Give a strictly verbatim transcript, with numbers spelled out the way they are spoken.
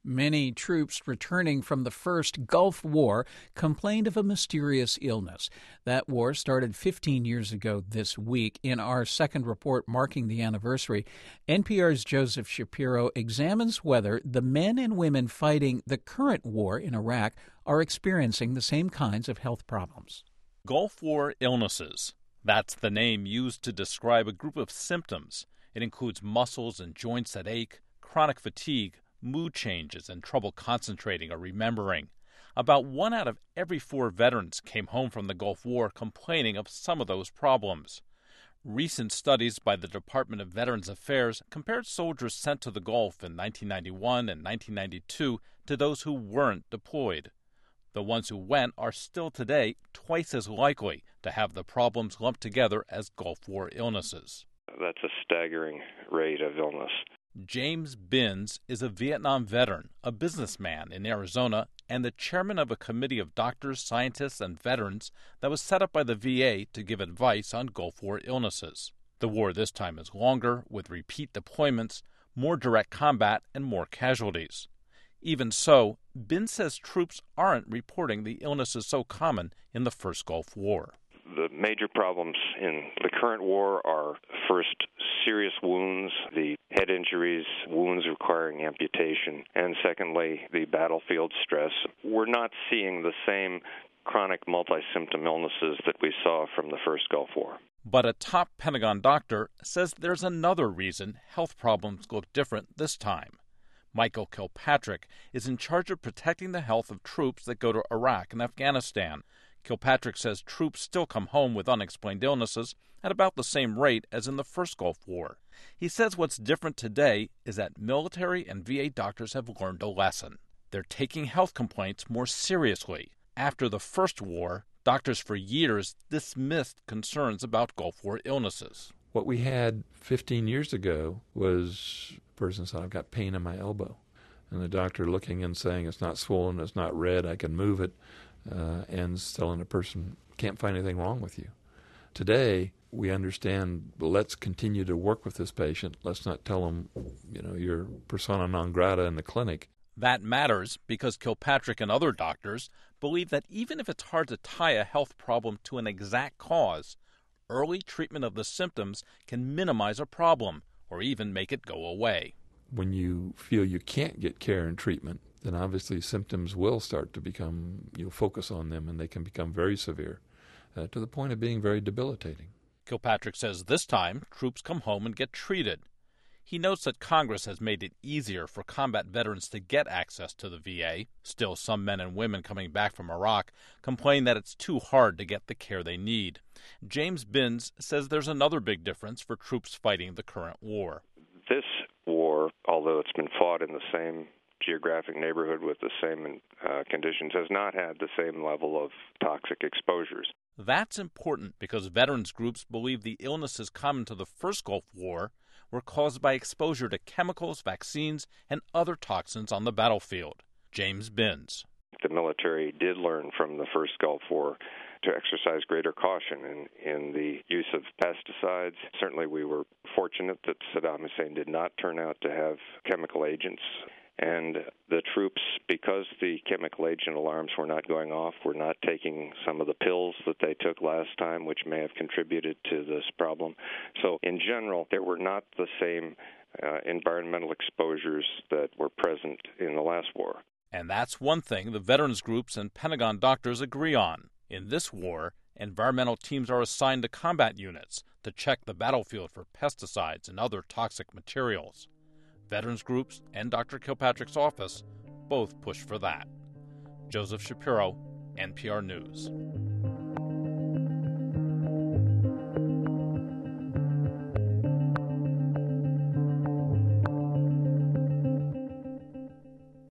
Many troops returning from the first Gulf War complained of a mysterious illness. That war started fifteen years ago this week. In our second report marking the anniversary, N P R's Joseph Shapiro examines whether the men and women fighting the current war in Iraq are experiencing the same kinds of health problems. Gulf War illnesses. That's the name used to describe a group of symptoms. It includes muscles and joints that ache, chronic fatigue, mood changes, and trouble concentrating or remembering. About one out of every four veterans came home from the Gulf War complaining of some of those problems. Recent studies by the Department of Veterans Affairs compared soldiers sent to the Gulf in nineteen ninety-one and nineteen ninety-two to those who weren't deployed. The ones who went are still today twice as likely to have the problems lumped together as Gulf War illnesses. That's a staggering rate of illness. James Binns is a Vietnam veteran, a businessman in Arizona, and the chairman of a committee of doctors, scientists, and veterans that was set up by the V A to give advice on Gulf War illnesses. The war this time is longer, with repeat deployments, more direct combat, and more casualties. Even so, Binns says troops aren't reporting the illnesses so common in the first Gulf War. The major problems in the current war are, first, serious wounds, the head injuries, wounds requiring amputation, and secondly, the battlefield stress. We're not seeing the same chronic multi-symptom illnesses that we saw from the first Gulf War. But a top Pentagon doctor says there's another reason health problems look different this time. Michael Kilpatrick is in charge of protecting the health of troops that go to Iraq and Afghanistan. Kilpatrick says troops still come home with unexplained illnesses at about the same rate as in the first Gulf War. He says what's different today is that military and V A doctors have learned a lesson. They're taking health complaints more seriously. After the first war, doctors for years dismissed concerns about Gulf War illnesses. What we had fifteen years ago was a person said, I've got pain in my elbow. And the doctor looking and saying, it's not swollen, it's not red, I can move it. Uh, and telling a person, can't find anything wrong with you. Today, we understand, let's continue to work with this patient. Let's not tell them, you know, you're persona non grata in the clinic. That matters because Kilpatrick and other doctors believe that even if it's hard to tie a health problem to an exact cause, early treatment of the symptoms can minimize a problem or even make it go away. When you feel you can't get care and treatment, then obviously symptoms will start to become, you'll focus on them, and they can become very severe, uh, to the point of being very debilitating. Kilpatrick says this time, troops come home and get treated. He notes that Congress has made it easier for combat veterans to get access to the V A. Still, some men and women coming back from Iraq complain that it's too hard to get the care they need. James Binns says there's another big difference for troops fighting the current war. This war, although it's been fought in the same geographic neighborhood with the same uh, conditions, has not had the same level of toxic exposures. That's important because veterans groups believe the illnesses common to the first Gulf War were caused by exposure to chemicals, vaccines, and other toxins on the battlefield. James Binns. The military did learn from the first Gulf War to exercise greater caution in, in the use of pesticides. Certainly we were fortunate that Saddam Hussein did not turn out to have chemical agents. And the troops, because the chemical agent alarms were not going off, were not taking some of the pills that they took last time, which may have contributed to this problem. So in general, there were not the same uh, environmental exposures that were present in the last war. And that's one thing the veterans groups and Pentagon doctors agree on. In this war, environmental teams are assigned to combat units to check the battlefield for pesticides and other toxic materials. Veterans groups and Doctor Kilpatrick's office both push for that. Joseph Shapiro, N P R News.